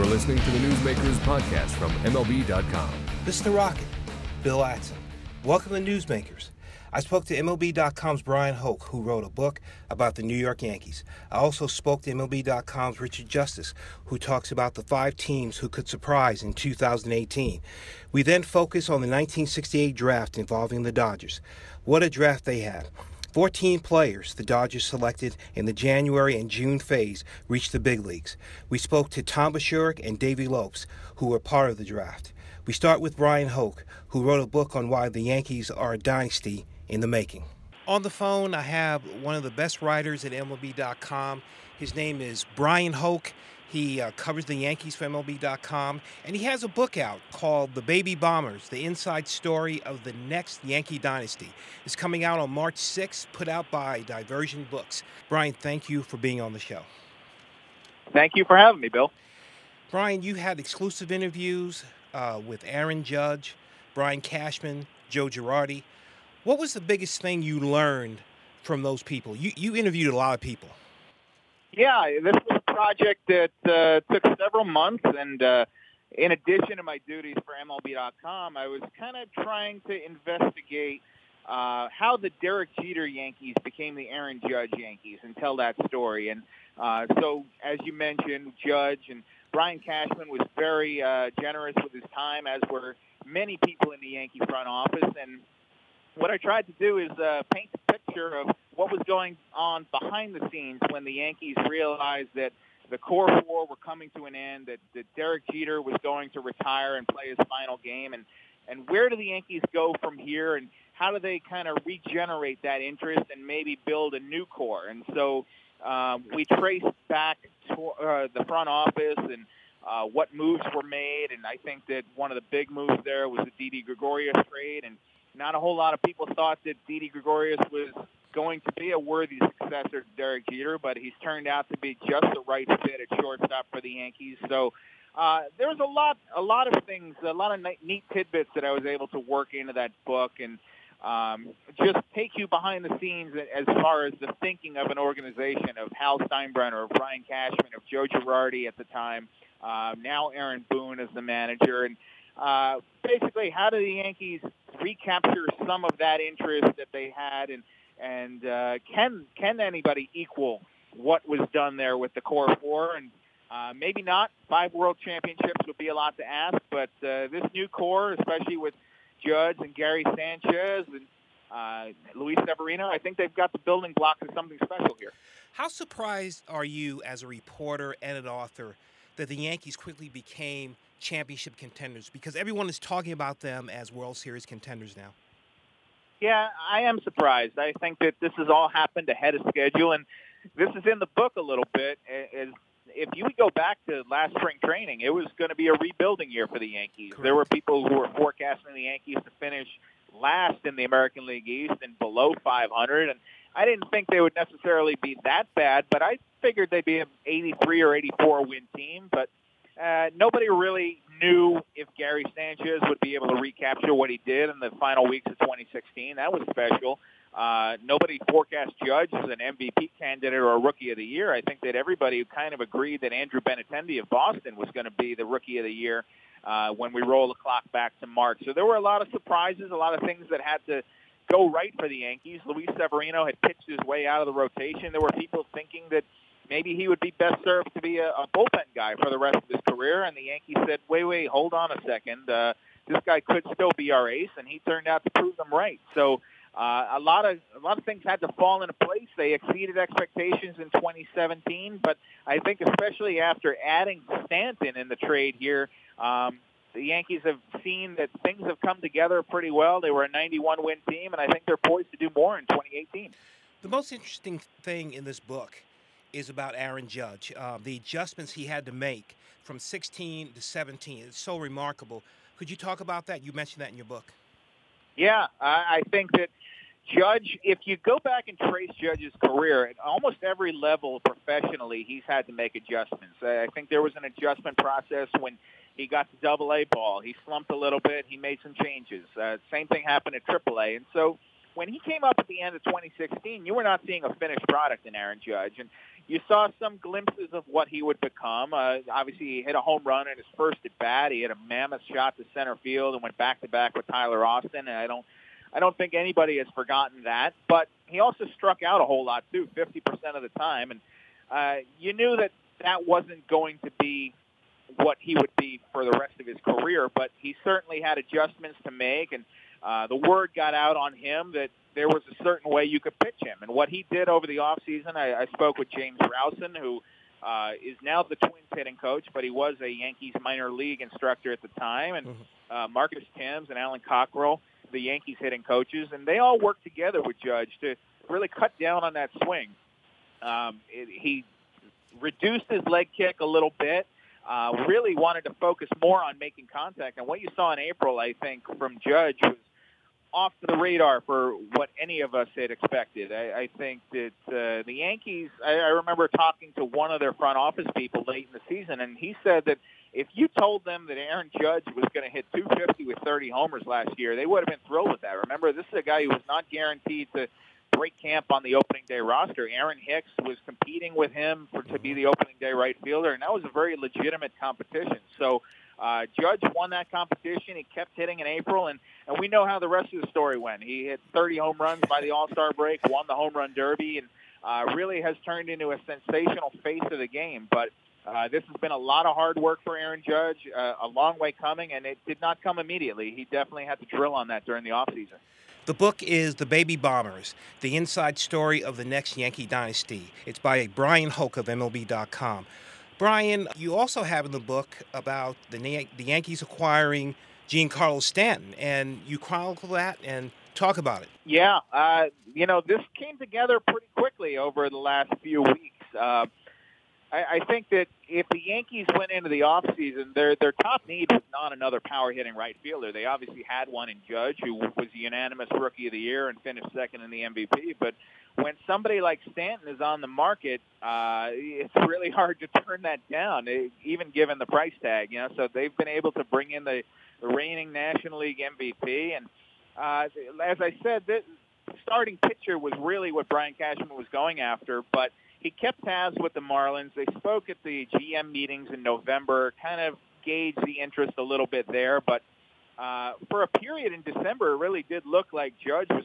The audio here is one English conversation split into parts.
You're listening to the Newsmakers podcast from MLB.com. This is The Rocket, Bill Atson. Welcome to Newsmakers. I spoke to MLB.com's Brian Hoch, who wrote a book about the New York Yankees. I also spoke to MLB.com's Richard Justice, who talks about the 5 teams who could surprise in 2018. We then focus on the 1968 draft involving the Dodgers. What a draft they had. 14 players the Dodgers selected in the January and June phase reached the big leagues. We spoke to Tom Paciorek and Davey Lopes, who were part of the draft. We start with Brian Hoch, who wrote a book on why the Yankees are a dynasty in the making. On the phone, I have one of the best writers at MLB.com. His name is Brian Hoch. He covers the Yankees for MLB.com, and he has a book out called The Baby Bombers, The Inside Story of the Next Yankee Dynasty. It's coming out on March 6th, put out by Diversion Books. Brian, thank you for being on the show. Thank you for having me, Bill. Brian, you had exclusive interviews with Aaron Judge, Brian Cashman, Joe Girardi. What was the biggest thing you learned from those people? You interviewed a lot of people. Yeah, this was a project that took several months, and in addition to my duties for MLB.com, I was kind of trying to investigate how the Derek Jeter Yankees became the Aaron Judge Yankees and tell that story. And so, as you mentioned, Judge and Brian Cashman was very generous with his time, as were many people in the Yankee front office. And what I tried to do is paint a picture of what was going on behind the scenes when the Yankees realized that the core 4 were coming to an end, that Derek Jeter was going to retire and play his final game, and where do the Yankees go from here, and how do they kind of regenerate that interest and maybe build a new core? And so we traced back to the front office and what moves were made, and I think that one of the big moves there was the Didi Gregorius trade, and not a whole lot of people thought that Didi Gregorius was going to be a worthy successor to Derek Jeter, but he's turned out to be just the right fit at shortstop for the Yankees. So there was a lot of things, a lot of neat tidbits that I was able to work into that book, and just take you behind the scenes as far as the thinking of an organization of Hal Steinbrenner, of Brian Cashman, of Joe Girardi at the time, now Aaron Boone as the manager, and basically how do the Yankees recapture some of that interest that they had, and can anybody equal what was done there with the core 4? And maybe not. 5 world championships would be a lot to ask, but this new core, especially with Judge and Gary Sanchez and Luis Severino, I think they've got the building blocks of something special here. How surprised are you as a reporter and an author that the Yankees quickly became championship contenders? Because everyone is talking about them as World Series contenders now. Yeah, I am surprised. I think that this has all happened ahead of schedule, and this is in the book a little bit. If you would go back to last spring training, it was going to be a rebuilding year for the Yankees. Correct. There were people who were forecasting the Yankees to finish last in the American League East and below 500, and I didn't think they would necessarily be that bad, but I figured they'd be an 83 or 84 win team, but nobody really knew if Gary Sanchez would be able to recapture what he did in the final weeks of 2016. That was special. Nobody forecast Judge as an MVP candidate or a Rookie of the Year. I think that everybody kind of agreed that Andrew Benintendi of Boston was going to be the Rookie of the Year when we roll the clock back to March. So there were a lot of surprises, a lot of things that had to go right for the Yankees. Luis Severino had pitched his way out of the rotation. There were people thinking that maybe he would be best served to be a bullpen guy for the rest of his career, and the Yankees said, wait, hold on a second. This guy could still be our ace, and he turned out to prove them right. So a lot of things had to fall into place. They exceeded expectations in 2017, but I think especially after adding Stanton in the trade here, the Yankees have seen that things have come together pretty well. They were a 91-win team, and I think they're poised to do more in 2018. The most interesting thing in this book is about Aaron Judge. The adjustments he had to make from 16 to 17. It's so remarkable. Could you talk about that? You mentioned that in your book. Yeah, I think that Judge, if you go back and trace Judge's career, at almost every level professionally, he's had to make adjustments. I think there was an adjustment process when he got to Double-A ball. He slumped a little bit. He made some changes. Same thing happened at Triple-A. And so when he came up at the end of 2016, you were not seeing a finished product in Aaron Judge. And you saw some glimpses of what he would become. Obviously, he hit a home run in his first at-bat. He hit a mammoth shot to center field and went back-to-back with Tyler Austin. And I don't think anybody has forgotten that. But he also struck out a whole lot, too, 50% of the time. And you knew that that wasn't going to be what he would be for the rest of his career. But he certainly had adjustments to make. And the word got out on him that there was a certain way you could pitch him. And what he did over the offseason, I spoke with James Rowson, who is now the Twins hitting coach, but he was a Yankees minor league instructor at the time, and Marcus Timms and Alan Cockrell, the Yankees hitting coaches, and they all worked together with Judge to really cut down on that swing. He reduced his leg kick a little bit, really wanted to focus more on making contact. And what you saw in April, I think, from Judge was off the radar for what any of us had expected. I think that the Yankees, I remember talking to one of their front office people late in the season, and he said that if you told them that Aaron Judge was going to hit 250 with 30 homers last year, they would have been thrilled with that. Remember, this is a guy who was not guaranteed to break camp on the opening day roster. Aaron Hicks was competing with him to be the opening day right fielder, and that was a very legitimate competition. So Judge won that competition. He kept hitting in April, and we know how the rest of the story went. He hit 30 home runs by the All-Star break, won the Home Run Derby, and really has turned into a sensational face of the game. But this has been a lot of hard work for Aaron Judge, a long way coming, and it did not come immediately. He definitely had to drill on that during the offseason. The book is The Baby Bombers, the inside story of the next Yankee dynasty. It's by Brian Hoch of MLB.com. Brian, you also have in the book about the Yankees acquiring Giancarlo Stanton, and you chronicle that and talk about it. Yeah, this came together pretty quickly over the last few weeks. I think that if the Yankees went into the offseason, their top need was not another power-hitting right fielder. They obviously had one in Judge, who was the unanimous Rookie of the Year and finished second in the MVP. But when somebody like Stanton is on the market, it's really hard to turn that down, even given the price tag. So they've been able to bring in the reigning National League MVP. And as I said, the starting pitcher was really what Brian Cashman was going after, but he kept tabs with the Marlins. They spoke at the GM meetings in November, kind of gauged the interest a little bit there. But for a period in December, it really did look like Stanton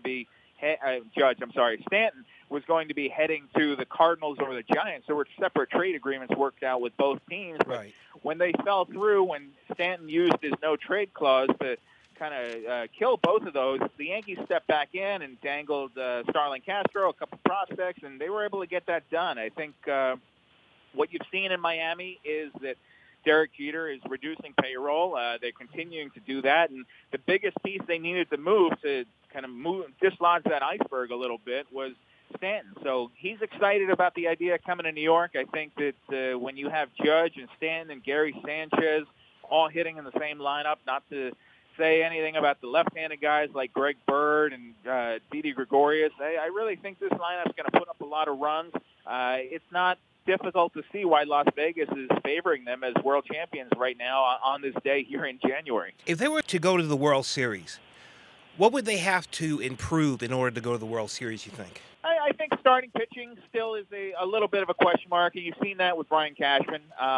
was going to be heading to the Cardinals or the Giants. There were separate trade agreements worked out with both teams. Right. When they fell through, when Stanton used his no-trade clause to kind of kill both of those, the Yankees stepped back in and dangled Starlin Castro, a couple prospects, and they were able to get that done. I think what you've seen in Miami is that Derek Jeter is reducing payroll. They're continuing to do that, and the biggest piece they needed to move to kind of dislodge that iceberg a little bit was Stanton. So he's excited about the idea of coming to New York. I think that when you have Judge and Stanton and Gary Sanchez all hitting in the same lineup, not to say anything about the left-handed guys like Greg Bird and Didi Gregorius, I really think this lineup's going to put up a lot of runs. It's not difficult to see why Las Vegas is favoring them as world champions right now on this day here in January. If they were to go to the World Series, what would they have to improve in order to go to the World Series, you think? I think starting pitching still is a little bit of a question mark, and you've seen that with Brian Cashman.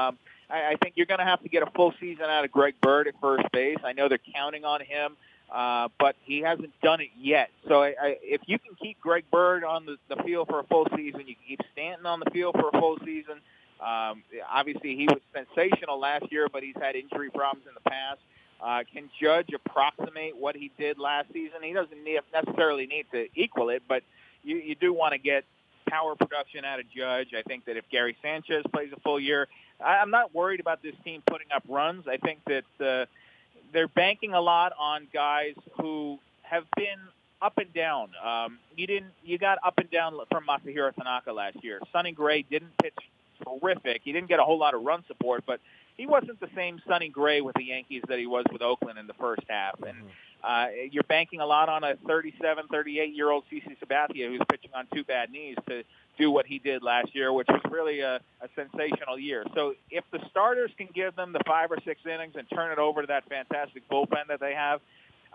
I think you're going to have to get a full season out of Greg Bird at first base. I know they're counting on him, but he hasn't done it yet. So if you can keep Greg Bird on the field for a full season, you can keep Stanton on the field for a full season. Obviously, he was sensational last year, but he's had injury problems in the past. Can Judge approximate what he did last season? He doesn't necessarily need to equal it, but you do want to get power production out of Judge. I think that if Gary Sanchez plays a full year, I'm not worried about this team putting up runs. I think that they're banking a lot on guys who have been up and down. You got up and down from Masahiro Tanaka last year. Sonny Gray didn't pitch terrific. He didn't get a whole lot of run support, but he wasn't the same Sonny Gray with the Yankees that he was with Oakland in the first half. And you're banking a lot on a 37, 38-year-old CC Sabathia who's pitching on two bad knees to do what he did last year, which was really a sensational year. So if the starters can give them the 5 or 6 innings and turn it over to that fantastic bullpen that they have,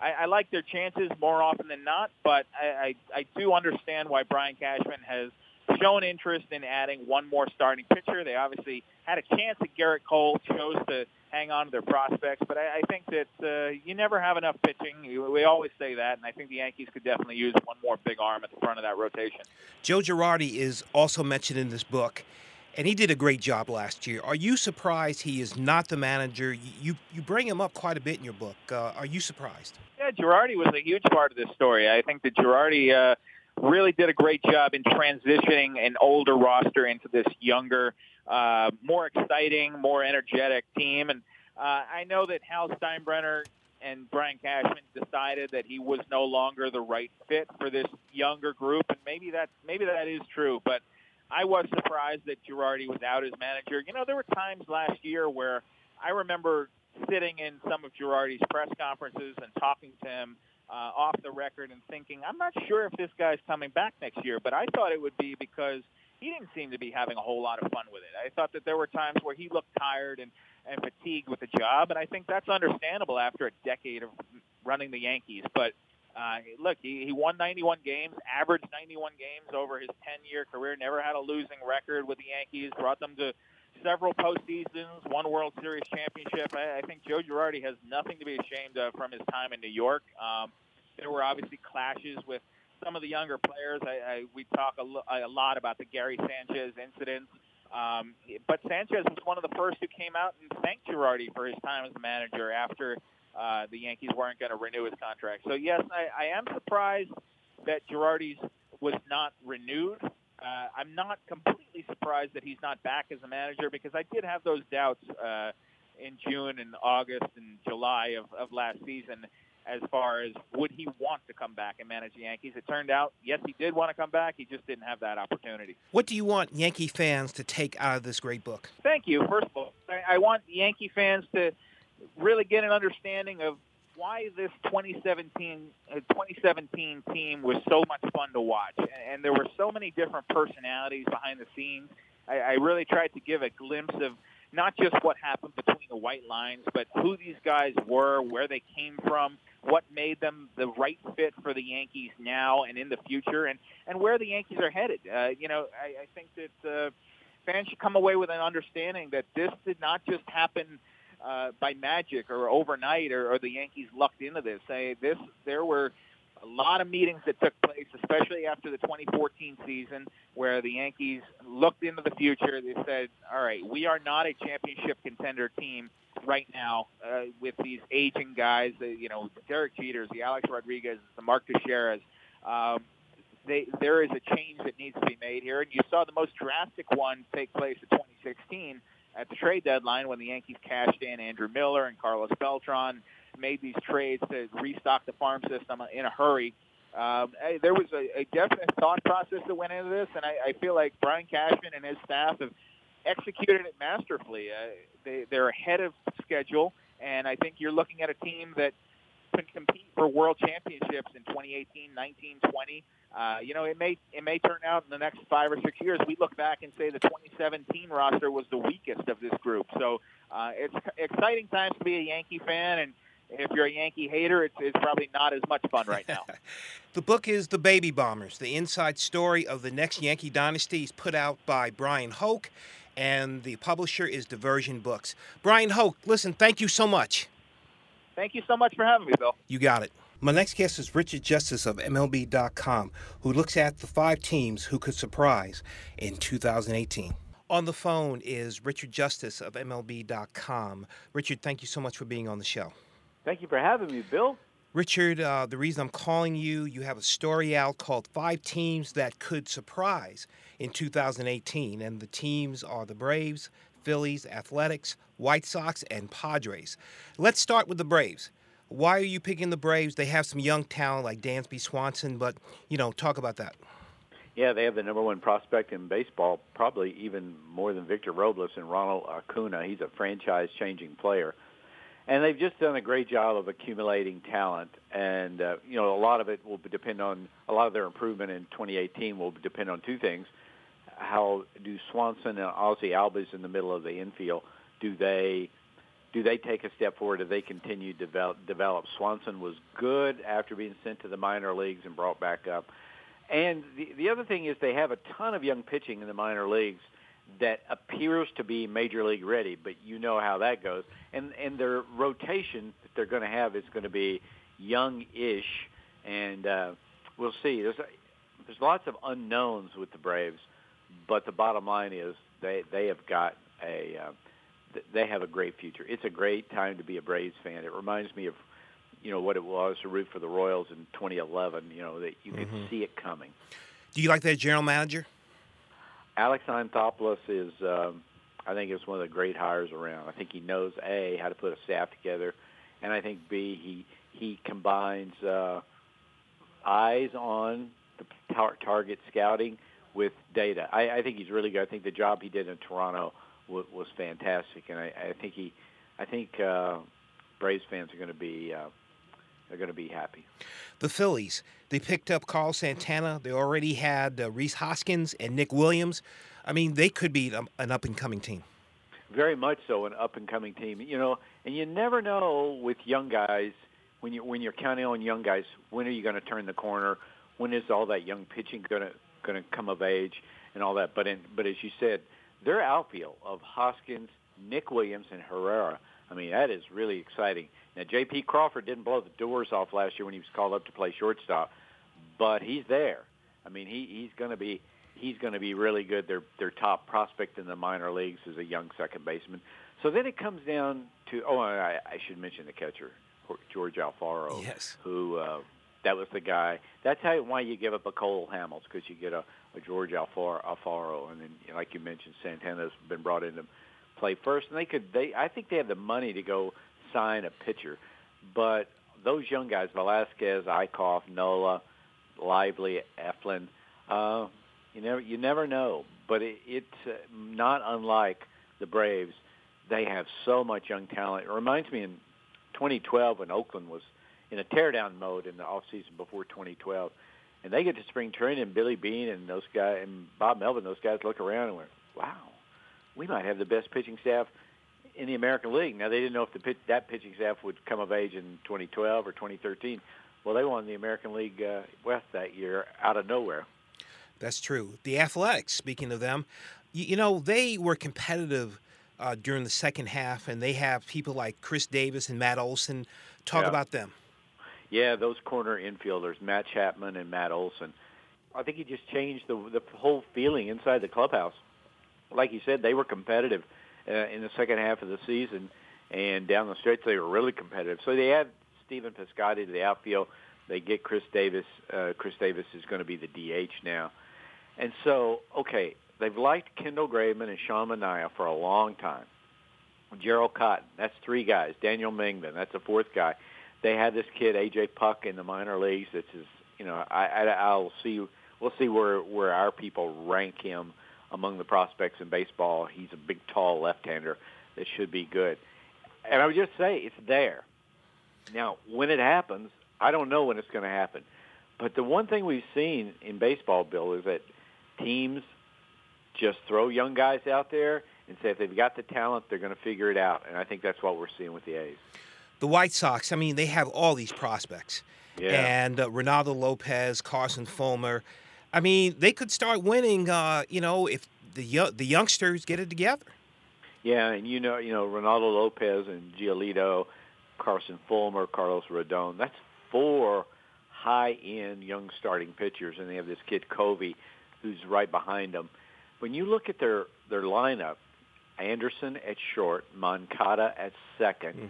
I like their chances more often than not, but I do understand why Brian Cashman has shown interest in adding one more starting pitcher. They obviously had a chance at Garrett Cole, chose to hang on to their prospects, but I think that you never have enough pitching. We always say that, and I think the Yankees could definitely use one more big arm at the front of that rotation. Joe Girardi is also mentioned in this book, and he did a great job last year. Are you surprised he is not the manager? You bring him up quite a bit in your book. Are you surprised? Yeah, Girardi was a huge part of this story. I think that Girardi really did a great job in transitioning an older roster into this younger, more exciting, more energetic team. And I know that Hal Steinbrenner and Brian Cashman decided that he was no longer the right fit for this younger group, and maybe that is true. But I was surprised that Girardi was out as manager. You know, there were times last year where I remember sitting in some of Girardi's press conferences and talking to him off the record and thinking, I'm not sure if this guy's coming back next year, but I thought it would be because he didn't seem to be having a whole lot of fun with it. I thought that there were times where he looked tired and fatigued with the job, and I think that's understandable after a decade of running the Yankees. But look, he won 91 games, averaged 91 games over his 10-year career, never had a losing record with the Yankees, brought them to several postseasons, one World Series championship. I think Joe Girardi has nothing to be ashamed of from his time in New York. There were obviously clashes with some of the younger players. We talk a lot about the Gary Sanchez incident. But Sanchez was one of the first who came out and thanked Girardi for his time as a manager after the Yankees weren't going to renew his contract. So, yes, I am surprised that Girardi's was not renewed. I'm not completely surprised that he's not back as a manager because I did have those doubts in June and August and July of last season as far as would he want to come back and manage the Yankees. It turned out, yes, he did want to come back. He just didn't have that opportunity. What do you want Yankee fans to take out of this great book? Thank you. First of all, I want Yankee fans to really get an understanding of why this 2017 team was so much fun to watch. And there were so many different personalities behind the scenes. I really tried to give a glimpse of not just what happened between the white lines, but who these guys were, where they came from, what made them the right fit for the Yankees now and in the future, and where the Yankees are headed. I think that fans should come away with an understanding that this did not just happen by magic or overnight, or the Yankees lucked into this. There were a lot of meetings that took place, especially after the 2014 season, where the Yankees looked into the future. They said, all right, we are not a championship contender team right now with these aging guys, the Derek Jeters, the Alex Rodriguez, the Mark Teixeiras. There is a change that needs to be made here, and you saw the most drastic one take place in 2016 at the trade deadline when the Yankees cashed in Andrew Miller and Carlos Beltran, made these trades to restock the farm system in a hurry. There was a definite thought process that went into this, and I feel like Brian Cashman and his staff have executed it masterfully. They're ahead of schedule, and I think you're looking at a team that can compete for world championships in 2018, 19, 20. It may turn out in the next 5 or 6 years, we look back and say the 2017 roster was the weakest of this group. So it's exciting times to be a Yankee fan, and if you're a Yankee hater, it's probably not as much fun right now. The book is The Baby Bombers, the inside story of the next Yankee dynasty. Is put out by Brian Hoke, and the publisher is Diversion Books. Brian Hoke, listen, thank you so much. Thank you so much for having me, Bill. You got it. My next guest is Richard Justice of MLB.com, who looks at the 5 teams who could surprise in 2018. On the phone is Richard Justice of MLB.com. Richard, thank you so much for being on the show. Thank you for having me, Bill. Richard, the reason I'm calling you have a story out called 5 Teams That Could Surprise in 2018, and the teams are the Braves, Phillies, Athletics, White Sox, and Padres. Let's start with the Braves. Why are you picking the Braves? They have some young talent like Dansby Swanson, but, talk about that. Yeah, they have the number 1 prospect in baseball, probably even more than Victor Robles and Ronald Acuna. He's a franchise-changing player. And they've just done a great job of accumulating talent. And, a lot of it will depend on, a lot of their improvement in 2018 will depend on 2 things. How do Swanson and Ozzie Albies in the middle of the infield, do they do they take a step forward? Do they continue to develop? Swanson was good after being sent to the minor leagues and brought back up. And the other thing is they have a ton of young pitching in the minor leagues that appears to be major league ready, but you know how that goes. And their rotation that they're going to have is going to be young-ish, and we'll see. There's lots of unknowns with the Braves, but the bottom line is they have got they have a great future. It's a great time to be a Braves fan. It reminds me of what it was to root for the Royals in 2011. That you could see it coming. Do you like that general manager? Alex Anthopoulos is, I think, is one of the great hires around. I think he knows A, how to put a staff together, and I think B, he combines eyes on the target scouting with data. I think he's really good. I think the job he did in Toronto was fantastic, and I think Braves fans are going to be happy. The Phillies, they picked up Carl Santana. They already had Rhys Hoskins and Nick Williams. I mean, they could be an up-and-coming team. Very much so, an up-and-coming team. And you never know with young guys, when you're counting on young guys, when are you going to turn the corner? When is all that young pitching going to come of age and all that? But as you said, their outfield of Hoskins, Nick Williams, and Herrera, I mean, that is really exciting. Now, J.P. Crawford didn't blow the doors off last year when he was called up to play shortstop, but he's there. I mean, he's going to be really good. Their top prospect in the minor leagues is a young second baseman. So then it comes down to I should mention the catcher, George Alfaro. Yes. Who that was the guy. That's why you give up a Cole Hamels, because you get a George Alfaro, and then like you mentioned, Santana's been brought in to play first, and I think they have the money to go sign a pitcher, but those young guys, Velasquez, Eichhoff, Nola, Lively, Eflin, you never know. But it's not unlike the Braves. They have so much young talent. It reminds me in 2012 when Oakland was in a teardown mode in the offseason before 2012, and they get to spring training, and Billy Beane and those guys and Bob Melvin, those guys look around and went, wow, we might have the best pitching staff in the American League. Now, they didn't know if that pitching staff would come of age in 2012 or 2013. Well, they won the American League West that year out of nowhere. That's true. The Athletics, speaking of them, they were competitive during the second half, and they have people like Chris Davis and Matt Olson. Talk about them. Yeah, those corner infielders, Matt Chapman and Matt Olson. I think he just changed the whole feeling inside the clubhouse. Like you said, they were competitive in the second half of the season, and down the stretch they were really competitive. So they add Stephen Piscotty to the outfield. They get Chris Davis. Chris Davis is going to be the DH now. And so, okay, they've liked Kendall Graveman and Sean Manaea for a long time. Gerald Cotton, that's three guys. Daniel Mingman, that's a fourth guy. They had this kid, A.J. Puck, in the minor leagues. This is, I'll see. We'll see where our people rank him among the prospects in baseball. He's a big, tall left-hander that should be good. And I would just say it's there. Now, when it happens, I don't know when it's going to happen. But the one thing we've seen in baseball, Bill, is that teams just throw young guys out there and say if they've got the talent, they're going to figure it out. And I think that's what we're seeing with the A's. The White Sox, I mean, they have all these prospects. Yeah. And Ronaldo Lopez, Carson Fulmer. I mean, they could start winning, if the youngsters get it together. Yeah, and Ronaldo Lopez and Giolito, Carson Fulmer, Carlos Rodon. That's four high-end young starting pitchers, and they have this kid Covey, who's right behind them. When you look at their lineup, Anderson at short, Moncada at second.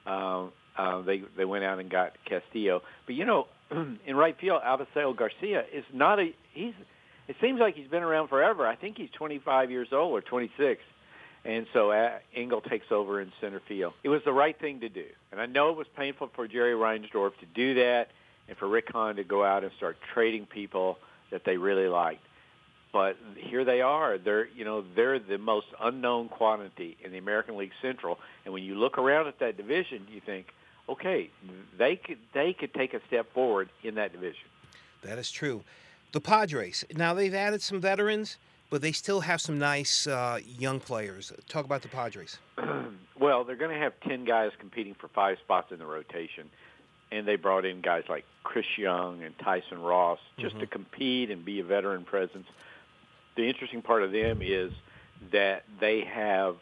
Mm-hmm. They went out and got Castillo, but in right field, Avisail Garcia is not a. It seems like he's been around forever. I think he's 25 years old or 26. And so Engel takes over in center field. It was the right thing to do. And I know it was painful for Jerry Reinsdorf to do that and for Rick Hahn to go out and start trading people that they really liked. But here they are. They're the most unknown quantity in the American League Central. And when you look around at that division, you think, okay, they could take a step forward in that division. That is true. The Padres. Now, they've added some veterans, but they still have some nice young players. Talk about the Padres. Well, they're going to have 10 guys competing for 5 spots in the rotation, and they brought in guys like Chris Young and Tyson Ross just to compete and be a veteran presence. The interesting part of them is that they have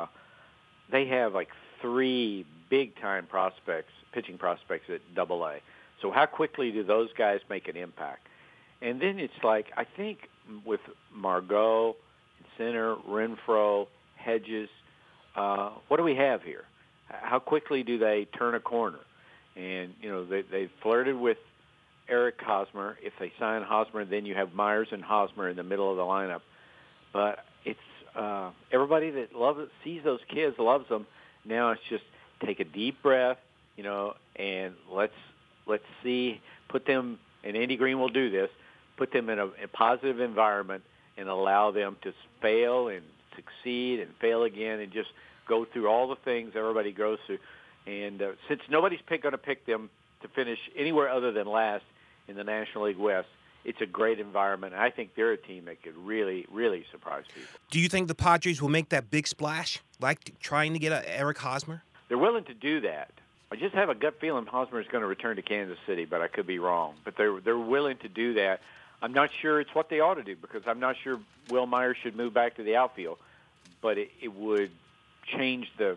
like 3 big-time prospects, pitching prospects at AA. So how quickly do those guys make an impact? And then it's like, I think with Margot, center, Renfroe, Hedges, what do we have here? How quickly do they turn a corner? And, they flirted with Eric Hosmer. If they sign Hosmer, then you have Myers and Hosmer in the middle of the lineup. But it's everybody that sees those kids loves them. Now it's just take a deep breath, and let's see, put them, and Andy Green will do this, put them in a positive environment and allow them to fail and succeed and fail again and just go through all the things everybody goes through. And since nobody's going to pick them to finish anywhere other than last in the National League West, it's a great environment. I think they're a team that could really, really surprise people. Do you think the Padres will make that big splash, like trying to get Eric Hosmer? They're willing to do that. I just have a gut feeling Hosmer is going to return to Kansas City, but I could be wrong. But they're willing to do that. I'm not sure it's what they ought to do because I'm not sure Will Myers should move back to the outfield, but it would change the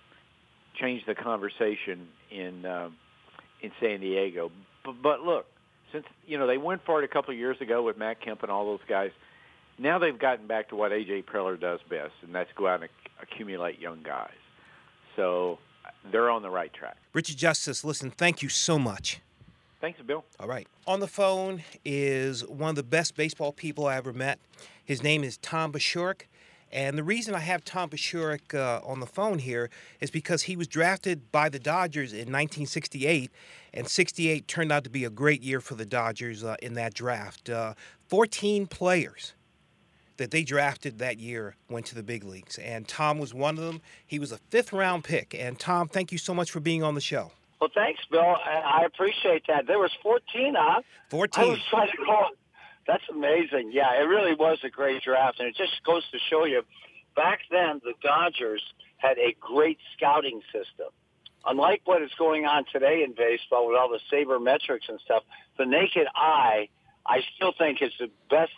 conversation in San Diego. But look, since they went for it a couple of years ago with Matt Kemp and all those guys, now they've gotten back to what A.J. Preller does best, and that's go out and accumulate young guys. So they're on the right track. Richard Justice, listen, thank you so much. Thanks, Bill. All right. On the phone is one of the best baseball people I ever met. His name is Tom Paciorek. And the reason I have Tom Paciorek on the phone here is because he was drafted by the Dodgers in 1968, and 68 turned out to be a great year for the Dodgers in that draft. 14 players that they drafted that year went to the big leagues, and Tom was one of them. He was a 5th-round pick. And, Tom, thank you so much for being on the show. Well, thanks, Bill. I appreciate that. There was 14, huh? 14. I was trying to call. That's amazing. Yeah, it really was a great draft, and it just goes to show you, back then the Dodgers had a great scouting system. Unlike what is going on today in baseball with all the sabermetrics and stuff, the naked eye, I still think, is the best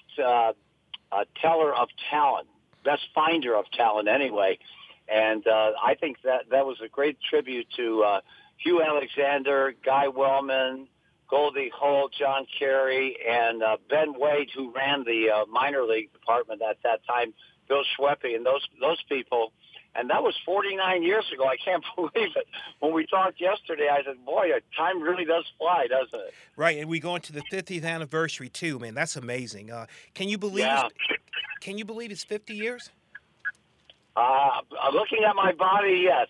teller of talent, best finder of talent anyway. And I think that was a great tribute to Hugh Alexander, Guy Wellman, Goldie Holt, John Kerry, and Ben Wade, who ran the minor league department at that time, Bill Schweppe, and those people. And that was 49 years ago. I can't believe it. When we talked yesterday, I said, boy, time really does fly, doesn't it? Right, and we go into the 50th anniversary, too, man. That's amazing. Can you believe it's 50 years? Looking at my body, yes.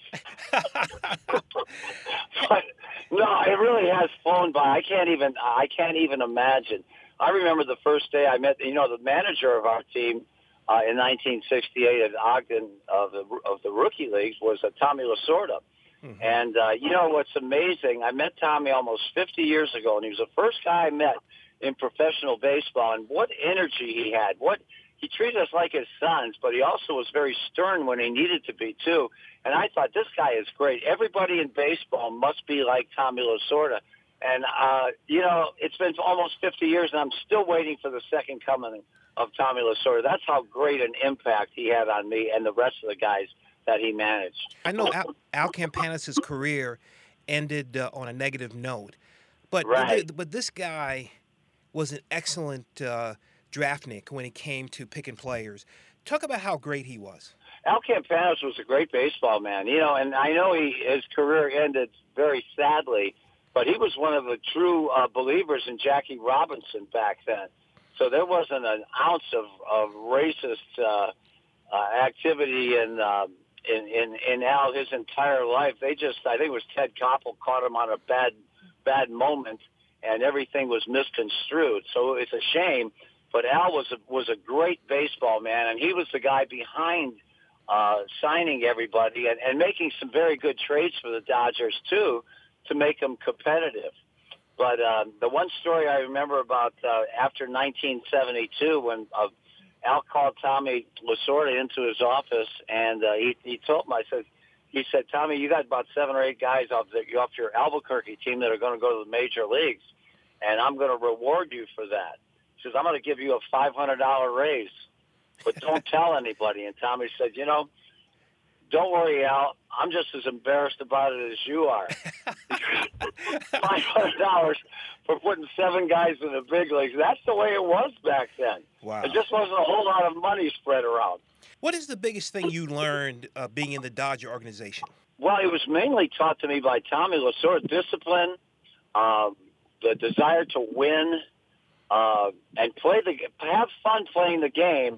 But, no, it really has flown by. I can't even imagine. I remember the first day I met, the manager of our team in 1968 at Ogden of the rookie leagues was Tommy Lasorda. Mm-hmm. And what's amazing? I met Tommy almost 50 years ago, and he was the first guy I met in professional baseball. And what energy he had! He treated us like his sons, but he also was very stern when he needed to be, too. And I thought, this guy is great. Everybody in baseball must be like Tommy Lasorda. And, it's been almost 50 years, and I'm still waiting for the second coming of Tommy Lasorda. That's how great an impact he had on me and the rest of the guys that he managed. I know Al Campanis' career ended on a negative note. But, right. but this guy was an excellent draftnik when it came to picking players. Talk about how great he was. Al Campanis was a great baseball man, and I know his career ended very sadly, but he was one of the true believers in Jackie Robinson back then. So there wasn't an ounce of racist activity in Al his entire life. I think it was Ted Koppel caught him on a bad moment, and everything was misconstrued. So it's a shame. But Al was a great baseball man, and he was the guy behind signing everybody and making some very good trades for the Dodgers, too, to make them competitive. But the one story I remember about after 1972 when Al called Tommy Lasorda into his office, and he told him, I said, he said, Tommy, you got about 7 or 8 guys off your Albuquerque team that are going to go to the major leagues, and I'm going to reward you for that. He says, I'm going to give you a $500 raise, but don't tell anybody. And Tommy said, don't worry, Al. I'm just as embarrassed about it as you are. $500 for putting 7 guys in the big leagues. That's the way it was back then. Wow. It just wasn't a whole lot of money spread around. What is the biggest thing you learned being in the Dodger organization? Well, it was mainly taught to me by Tommy Lasorda: discipline, the desire to win, and have fun playing the game,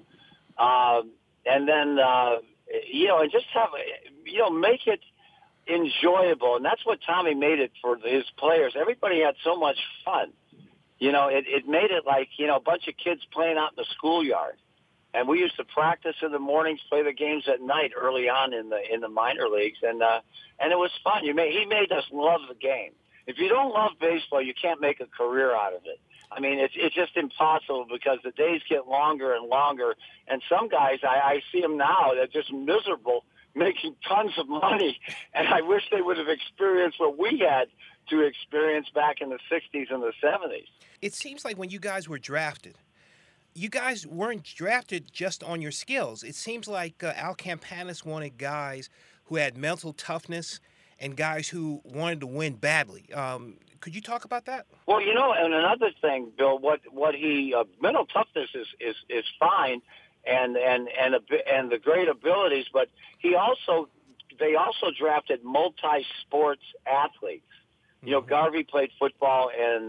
and then and just have make it enjoyable. And that's what Tommy made it for his players. Everybody had so much fun. It made it like a bunch of kids playing out in the schoolyard. And we used to practice in the mornings, play the games at night early on in the minor leagues, and it was fun. He made us love the game. If you don't love baseball, you can't make a career out of it. I mean, it's just impossible because the days get longer and longer. And some guys, I see them now, they're just miserable, making tons of money. And I wish they would have experienced what we had to experience back in the 60s and the 70s. It seems like when you guys were drafted, you guys weren't drafted just on your skills. It seems like Al Campanis wanted guys who had mental toughness and guys who wanted to win badly. Could you talk about that? Well, and another thing, Bill, what he mental toughness is fine, and the great abilities, but they also drafted multi-sports athletes. Garvey played football and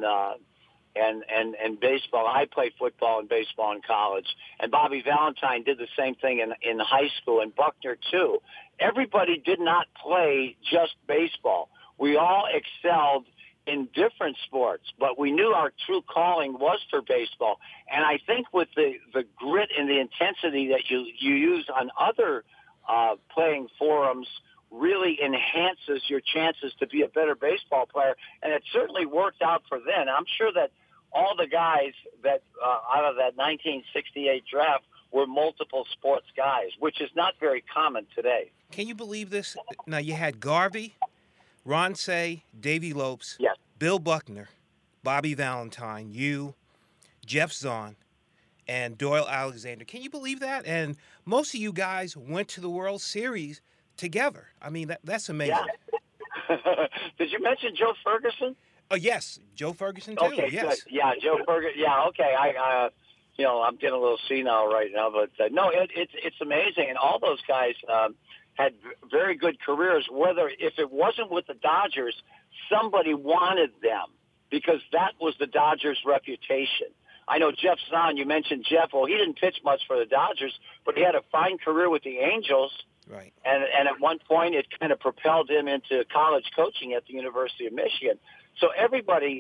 baseball. I played football and baseball in college, and Bobby Valentine did the same thing in high school, and Buckner too. Everybody did not play just baseball. We all excelled in different sports, but we knew our true calling was for baseball. And I think with the grit and the intensity that you use on other playing forums really enhances your chances to be a better baseball player. And it certainly worked out for then. I'm sure that all the guys that out of that 1968 draft were multiple sports guys, which is not very common today. Can you believe this? Now, you had Garvey, Ron Cey, Davey Lopes, yes, Bill Buckner, Bobby Valentine, you, Jeff Zahn, and Doyle Alexander. Can you believe that? And most of you guys went to the World Series together. I mean, that's amazing. Yeah. Did you mention Joe Ferguson? Oh, yes. Joe Ferguson, too. Okay, yes. Good. Yeah, Joe Ferguson. Yeah, okay. I'm getting a little senile right now, but no, it's amazing. And all those guys had very good careers. If it wasn't with the Dodgers, somebody wanted them because that was the Dodgers' reputation. I know Jeff Zahn, you mentioned Jeff. Well, he didn't pitch much for the Dodgers, but he had a fine career with the Angels. Right. And at one point, it kind of propelled him into college coaching at the University of Michigan. So everybody,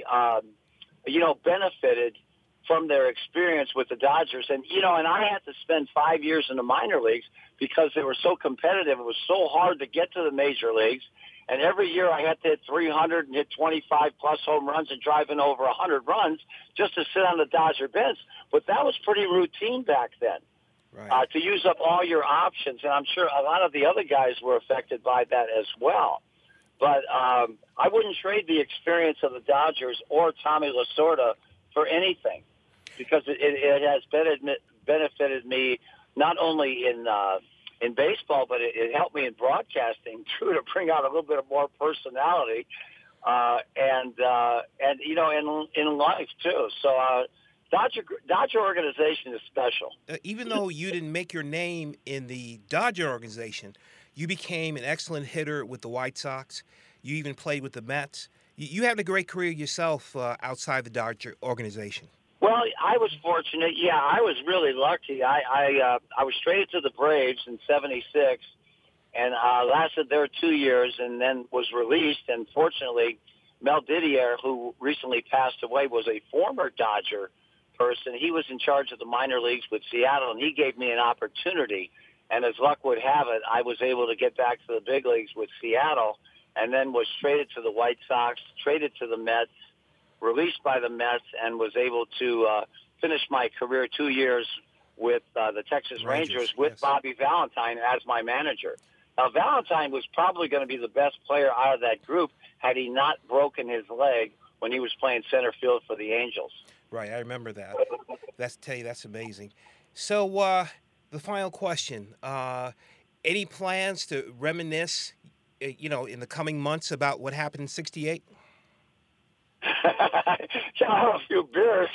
benefited from their experience with the Dodgers. And, and I had to spend 5 years in the minor leagues because they were so competitive. It was so hard to get to the major leagues. And every year I had to hit 300 and hit 25-plus home runs and drive in over 100 runs just to sit on the Dodger bench. But that was pretty routine back then. Right. To use up all your options. And I'm sure a lot of the other guys were affected by that as well. But I wouldn't trade the experience of the Dodgers or Tommy Lasorda for anything because it has benefited me not only in baseball, but it helped me in broadcasting too to bring out a little bit of more personality and in life too. So Dodger organization is special. Even though you didn't make your name in the Dodger organization, you became an excellent hitter with the White Sox. You even played with the Mets. You had a great career yourself outside the Dodger organization. Well, I was fortunate. Yeah, I was really lucky. I was traded to the Braves in '76 and lasted there 2 years and then was released. And fortunately, Mel Didier, who recently passed away, was a former Dodger person. He was in charge of the minor leagues with Seattle, and he gave me an opportunity. And as luck would have it, I was able to get back to the big leagues with Seattle and then was traded to the White Sox, traded to the Mets, released by the Mets, and was able to finish my career 2 years with the Texas Rangers with yes. Bobby Valentine as my manager. Valentine was probably going to be the best player out of that group had he not broken his leg when he was playing center field for the Angels. Right, I remember that. That's amazing. So, the final question: any plans to reminisce, in the coming months about what happened in '68? I'll have a few beers.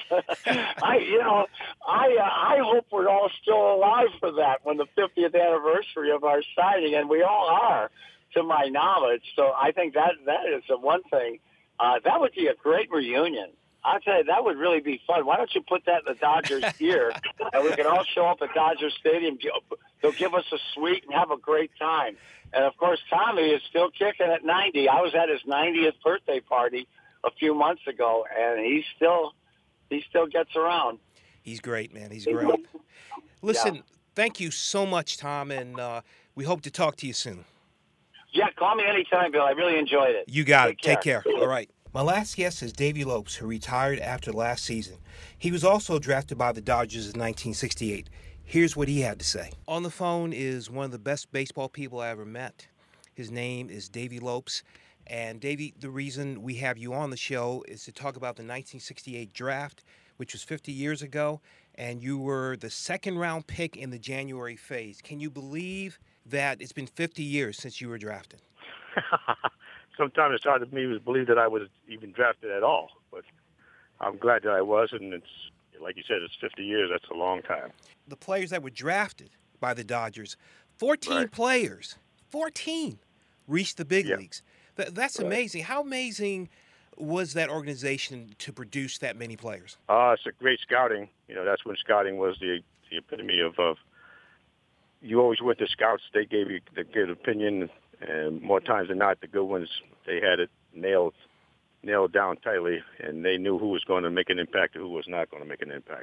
I hope we're all still alive for that when the 50th anniversary of our signing, and we all are, to my knowledge. So I think that is the one thing. That would be a great reunion. I'll tell you, that would really be fun. Why don't you put that in the Dodgers gear, and we can all show up at Dodger Stadium. They'll give us a suite and have a great time. And, of course, Tommy is still kicking at 90. I was at his 90th birthday party a few months ago, and he still gets around. He's great, man. He's great. Listen, Thank you so much, Tom, and we hope to talk to you soon. Yeah, call me anytime, Bill. I really enjoyed it. You got it. Take care. All right. My last guest is Davey Lopes, who retired after last season. He was also drafted by the Dodgers in 1968. Here's what he had to say. On the phone is one of the best baseball people I ever met. His name is Davey Lopes. And Davey, the reason we have you on the show is to talk about the 1968 draft, which was 50 years ago, and you were the second-round pick in the January phase. Can you believe that it's been 50 years since you were drafted? Sometimes it's hard to believe that I was even drafted at all, but I'm glad that I was, and it's, like you said, it's 50 years. That's a long time. The players that were drafted by the Dodgers, 14 players, 14 reached the big leagues. That's amazing. How amazing was that organization to produce that many players? It's a great scouting. You know, that's when scouting was the epitome of you always went to scouts. They gave you the good opinion, and more times than not, the good ones, they had it nailed down tightly, and they knew who was going to make an impact and who was not going to make an impact.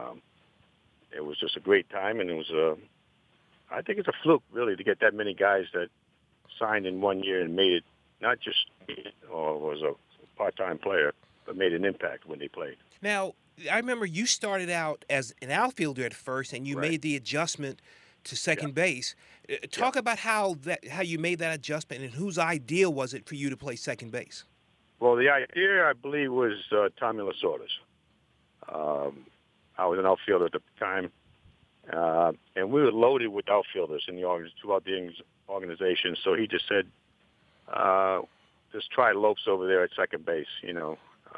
It was just a great time, and it was I think it's a fluke, really, to get that many guys that signed in 1 year and made it, not just or was a part-time player, but made an impact when they played. Now, I remember you started out as an outfielder at first, and you made the adjustment to second base. Talk about how you made that adjustment, and whose idea was it for you to play second base? Well, the idea, I believe, was Tommy Lasorda's. I was an outfielder at the time, and we were loaded with outfielders throughout the organization. So he just said, just try Lopes over there at second base, you know.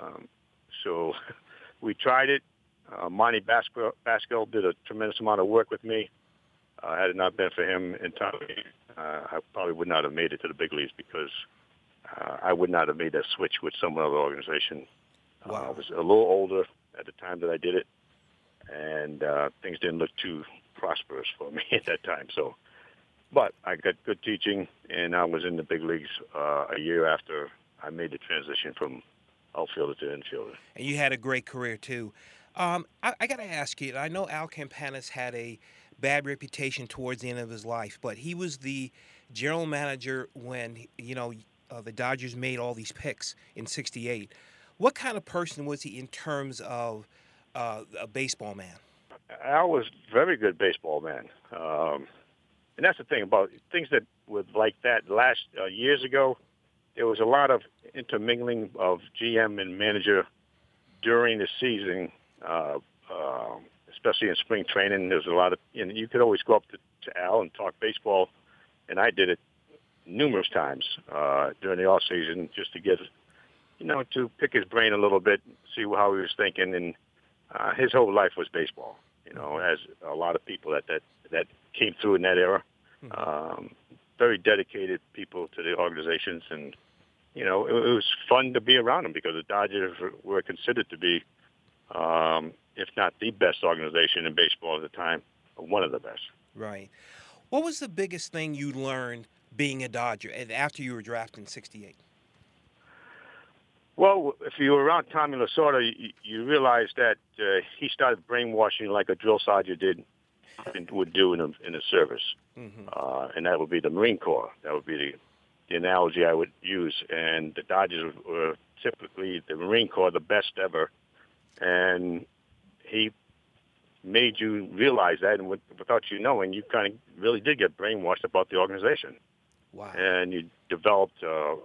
So we tried it. Monty Baskel did a tremendous amount of work with me. Had it not been for him and Tommy, I probably would not have made it to the big leagues because I would not have made that switch with some other organization. I was a little older at the time that I did it, and things didn't look too prosperous for me at that time. So, but I got good teaching, and I was in the big leagues a year after I made the transition from outfielder to infielder. And you had a great career, too. I got to ask you, I know Al Campanis had a bad reputation towards the end of his life, but he was the general manager when, the Dodgers made all these picks in '68. What kind of person was he in terms of a baseball man? Al was a very good baseball man. And that's the thing about things that were like that last years ago. There was a lot of intermingling of GM and manager during the season, especially in spring training. There's a lot of, you could always go up to Al and talk baseball, and I did it numerous times during the off season just to get, to pick his brain a little bit, see how he was thinking, and his whole life was baseball. As a lot of people that came through in that era, very dedicated people to the organizations, and it was fun to be around them because the Dodgers were considered to be, if not the best organization in baseball at the time, one of the best. Right. What was the biggest thing you learned being a Dodger and after you were drafted in '68? Well, if you were around Tommy Lasorda, you realize that he started brainwashing like a drill sergeant would do in the service. And that would be the Marine Corps. That would be the analogy I would use. And the Dodgers were typically, the Marine Corps, the best ever. And he made you realize that, and without you knowing, you kind of really did get brainwashed about the organization. Wow. And you developed a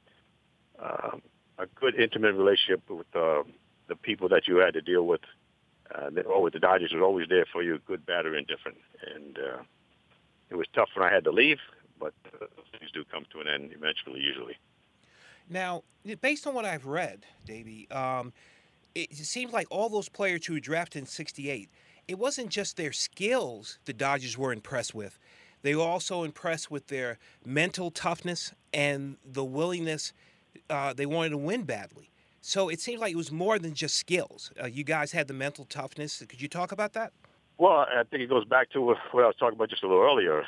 good, intimate relationship with the people that you had to deal with. The Dodgers were always there for you, good, bad, or indifferent. And it was tough when I had to leave, but things do come to an end eventually, usually. Now, based on what I've read, Davey, it seems like all those players who were drafted in '68, it wasn't just their skills the Dodgers were impressed with. They were also impressed with their mental toughness and the willingness. They wanted to win badly. So it seems like it was more than just skills. You guys had the mental toughness. Could you talk about that? Well, I think it goes back to what I was talking about just a little earlier,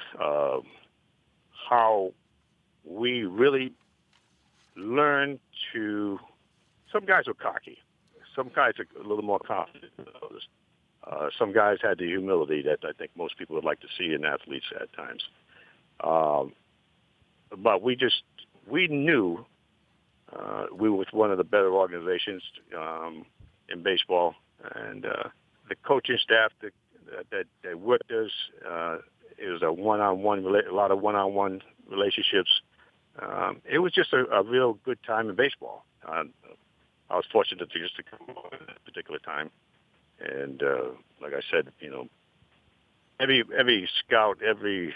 how we really learned to – some guys were cocky. Some guys are a little more confident than others. Some guys had the humility that I think most people would like to see in athletes at times. But we knew we were with one of the better organizations in baseball, and the coaching staff that worked us, it was a lot of one-on-one relationships. It was just a real good time in baseball. I was fortunate to come on at that particular time. And like I said, every scout, every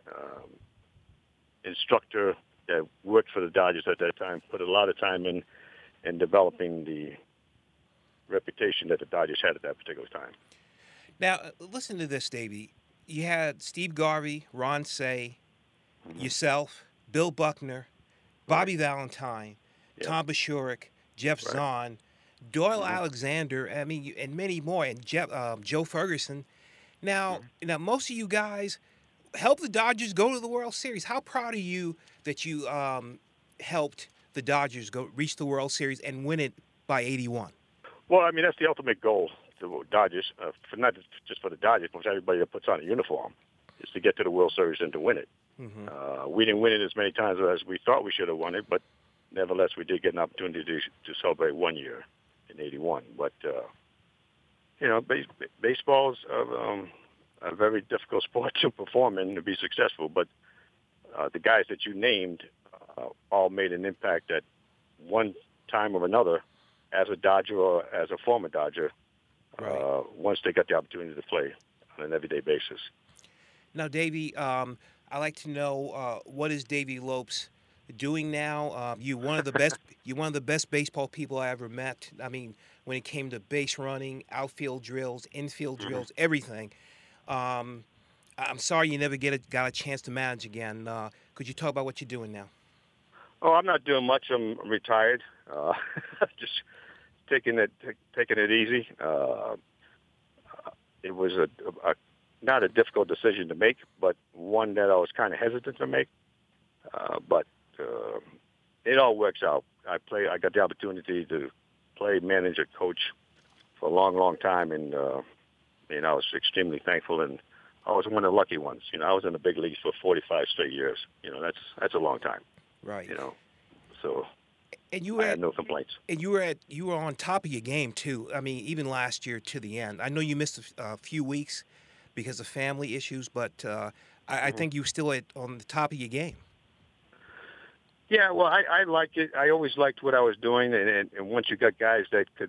instructor that worked for the Dodgers at that time put a lot of time in developing the reputation that the Dodgers had at that particular time. Now, listen to this, Davey. You had Steve Garvey, Ron Cey, yourself, Bill Buckner, Bobby Valentine, Tom Bashurick, Jeff Zahn, Doyle Alexander, and many more, and Joe Ferguson. Now, most of you guys helped the Dodgers go to the World Series. How proud are you that you helped the Dodgers reach the World Series and win it by '81? Well, that's the ultimate goal to the Dodgers, not just for the Dodgers, but for everybody that puts on a uniform, is to get to the World Series and to win it. We didn't win it as many times as we thought we should have won it, but nevertheless, we did get an opportunity to celebrate one year in '81. But, baseball is a very difficult sport to perform in to be successful. But the guys that you named all made an impact at one time or another as a Dodger or as a former Dodger once they got the opportunity to play on an everyday basis. Now, Davey, I'd like to know what is Davey Lopes doing now? You're one of the best. You're one of the best baseball people I ever met. When it came to base running, outfield drills, infield drills, everything. I'm sorry you never got a chance to manage again. Could you talk about what you're doing now? Oh, I'm not doing much. I'm retired. Just taking it easy. It was not a difficult decision to make, but one that I was kind of hesitant to make. But it all works out. I got the opportunity to play, manage, and coach for a long, long time, and I was extremely thankful. And I was one of the lucky ones. I was in the big leagues for 45 straight years. That's a long time. Right. So. And I had no complaints. And you were on top of your game too. Even last year to the end. I know you missed a few weeks because of family issues, but I think you were still on the top of your game. Yeah, well, I like it. I always liked what I was doing, and once you got guys that could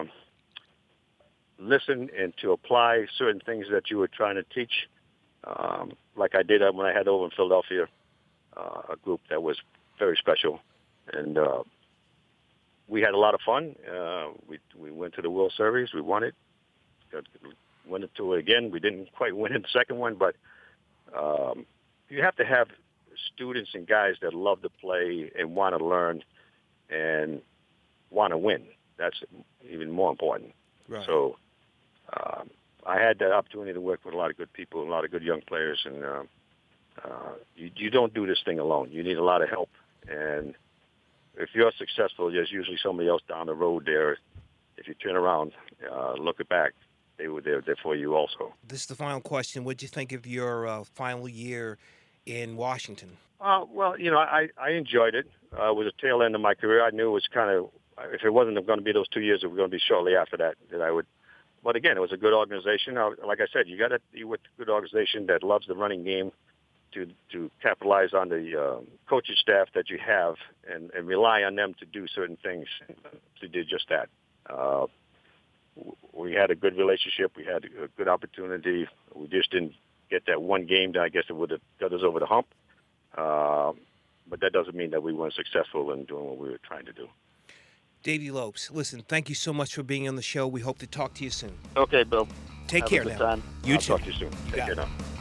listen and to apply certain things that you were trying to teach, like I did when I had over in Philadelphia, a group that was very special, and we had a lot of fun. We went to the World Series. We won it. Went into it again. We didn't quite win in the second one, but you have to have students and guys that love to play and want to learn and want to win. That's even more important. Right. So I had the opportunity to work with a lot of good people, a lot of good young players, and you don't do this thing alone. You need a lot of help. And if you're successful, there's usually somebody else down the road there. If you turn around, look back, they were there for you also. This is the final question. What did you think of your final year in Washington? Well, I enjoyed it. It was a tail end of my career. I knew it was kind of, if it wasn't going to be those 2 years, it was going to be shortly after that I would But again, it was a good organization. Like I said, you got to be with a good organization that loves the running game to capitalize on the coaching staff that you have and rely on them to do certain things. They did just that. We had a good relationship. We had a good opportunity. We just didn't get that one game that I guess it would have got us over the hump. But that doesn't mean that we weren't successful in doing what we were trying to do. Davey Lopes, listen, thank you so much for being on the show. We hope to talk to you soon. Okay, Bill. Take Have care a good now. time. You I'll too. talk to you soon. You Take got care it. now.